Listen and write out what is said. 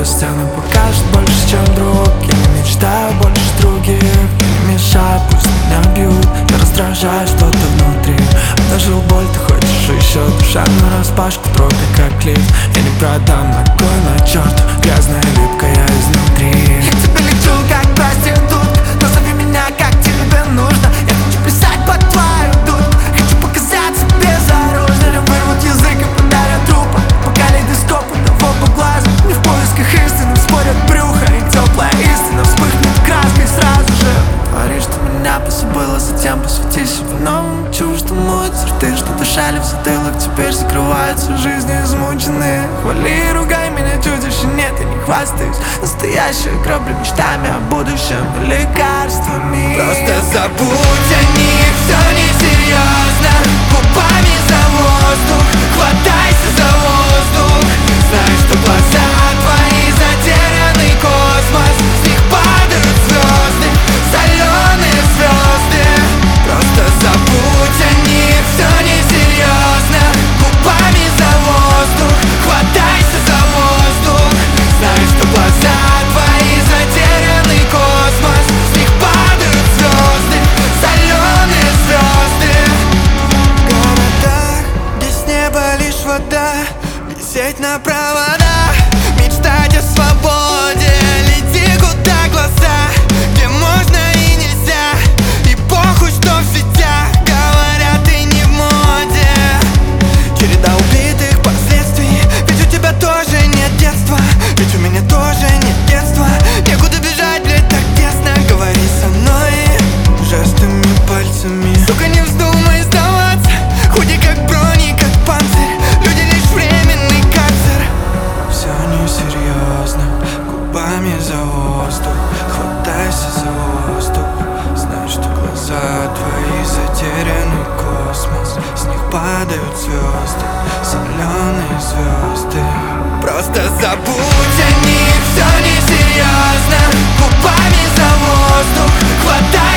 за стены покажет больше, чем друг. Я не мечтаю больше других, я не мешаю, пусть меня бьют. Я раздражаю что-то внутри, обнажил боль, ты хочешь еще. Душа нараспашку, тропик как лифт. Я не продам ногой на черту, грязная липкая изнутри. Я к тебе лечу, как проститутка, назови меня, как тебе нужно. Я хочу писать под твою дудку, хочу показаться безоружным. Вырвут язык и подарят трупа по калейдоскопу того по глазу. Не в поисках истины, спорят брюхо, и теплая истина вспыхнет краской сразу же. Говоришь, что меня позабыла, затем посвяти себя новому чуждому. Черты, что дышали в затылок, теперь закрываются жизни измученные. Хвали и ругай меня, чудище, нет, я не хвастаюсь. Настоящая гробля мечтами о будущем, лекарствами. Просто забудь о них, все несерьезно. Губами за воздух, хватайся за воздух. Знай, что глаза твои затерянный космос. С них падают звезды, соленые звезды. Просто забудь о них, все несерьезно. Губами за воздух, хватайся за воздух. Знай, что глаза твои затерянный космос. С них падают звезды, соленые звезды. В городах, где с неба лишь вода, висеть на проводах, мечтать о свободе. Лети, куда глаза, где можно и нельзя. И похуй, что в сетях говорят, и не в моде. Череда убитых последствий, ведь у тебя тоже нет детства. Ведь у меня тоже нет детства. Некуда бежать, блядь, так тесно. Говори со мной жестами, пальцами. Сука, не вздумай сдаваться. Худи как брони, как панцирь. Люди лишь временный карцер. Все несерьезно, губами за воздух. Хватайся за воздух. Знай, что глаза твои затерянный космос. С них падают звезды, соленые звезды. Просто забудь о них, все несерьезно. Губами за воздух, хватай